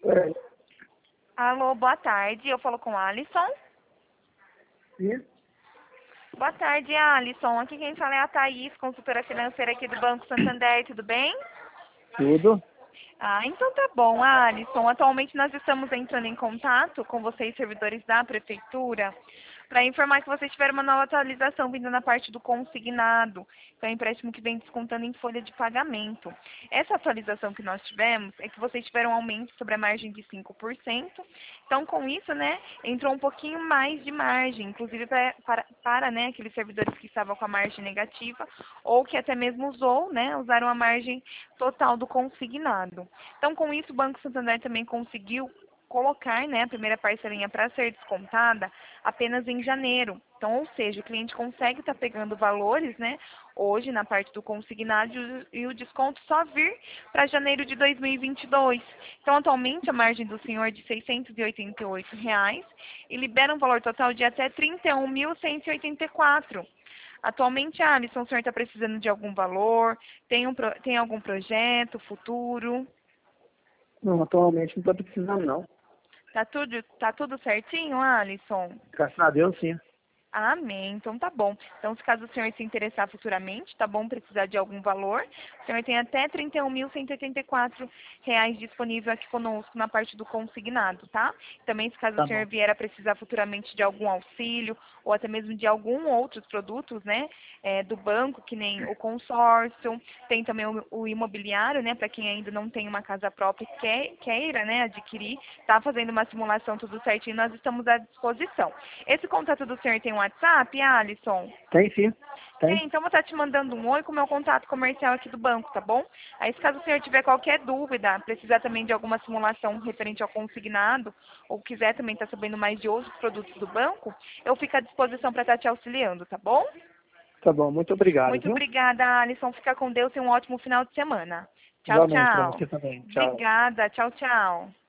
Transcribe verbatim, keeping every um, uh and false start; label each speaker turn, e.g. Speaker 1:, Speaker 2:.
Speaker 1: É,
Speaker 2: Alô, boa tarde. Eu falo com a Alisson.
Speaker 1: sim,
Speaker 2: Boa tarde, Alisson. Aqui quem fala é a Thaís, consultora financeira aqui do Banco Santander. Tudo bem?
Speaker 1: tudo.
Speaker 2: Ah, então tá bom, Alisson. Atualmente nós estamos entrando em contato com vocês, servidores da Prefeitura, para informar que vocês tiveram uma nova atualização vindo na parte do consignado, que é um empréstimo que vem descontando em folha de pagamento. Essa atualização que nós tivemos é que vocês tiveram um aumento sobre a margem de cinco por cento. Então, com isso, né, entrou um pouquinho mais de margem, inclusive pra, para, para né, aqueles servidores que estavam com a margem negativa ou que até mesmo usou, né, usaram a margem total do consignado. Então, com isso, o Banco Santander também conseguiu colocar, né, a primeira parcelinha para ser descontada apenas em janeiro. Então, ou seja, o cliente consegue estar pegando valores, né, hoje na parte do consignado e o desconto só vir para janeiro de dois mil e vinte e dois. Então, atualmente, a margem do senhor é de seiscentos e oitenta e oito reais e libera um valor total de até trinta e um mil cento e oitenta e quatro. Atualmente, Alisson, o senhor está precisando de algum valor? Tem, um, pro- tem algum projeto futuro?
Speaker 1: Não, atualmente não estou precisando, não.
Speaker 2: Tá tudo, tá tudo certinho, Alisson?
Speaker 1: Graças a Deus, sim.
Speaker 2: Amém. Então tá bom. Então, se caso o senhor se interessar futuramente, tá bom, precisar de algum valor, o senhor tem até trinta e um mil cento e oitenta e quatro reais disponível aqui conosco na parte do consignado, tá? Também, se caso o
Speaker 1: Tá
Speaker 2: senhor
Speaker 1: bom.
Speaker 2: vier a precisar futuramente de algum auxílio ou até mesmo de algum outros produtos, né, é, do banco, que nem o consórcio, tem também o, o imobiliário, né, para quem ainda não tem uma casa própria e quer, queira, né, adquirir, tá fazendo uma simulação tudo certinho, nós estamos à disposição. Esse contato do senhor tem um WhatsApp, Alisson?
Speaker 1: Tem sim, tem.
Speaker 2: Tem, então vou estar te mandando um oi com o meu contato comercial aqui do banco, tá bom? Aí, se caso o senhor tiver qualquer dúvida, precisar também de alguma simulação referente ao consignado, ou quiser também estar sabendo mais de outros produtos do banco, eu fico à disposição para estar te auxiliando, tá bom?
Speaker 1: Tá bom, muito obrigado,
Speaker 2: Muito
Speaker 1: viu?
Speaker 2: obrigada, Alisson. Fica com Deus e um ótimo final de semana. Tchau,
Speaker 1: Igualmente para
Speaker 2: tchau.
Speaker 1: você também. Tchau.
Speaker 2: Obrigada. Tchau, tchau.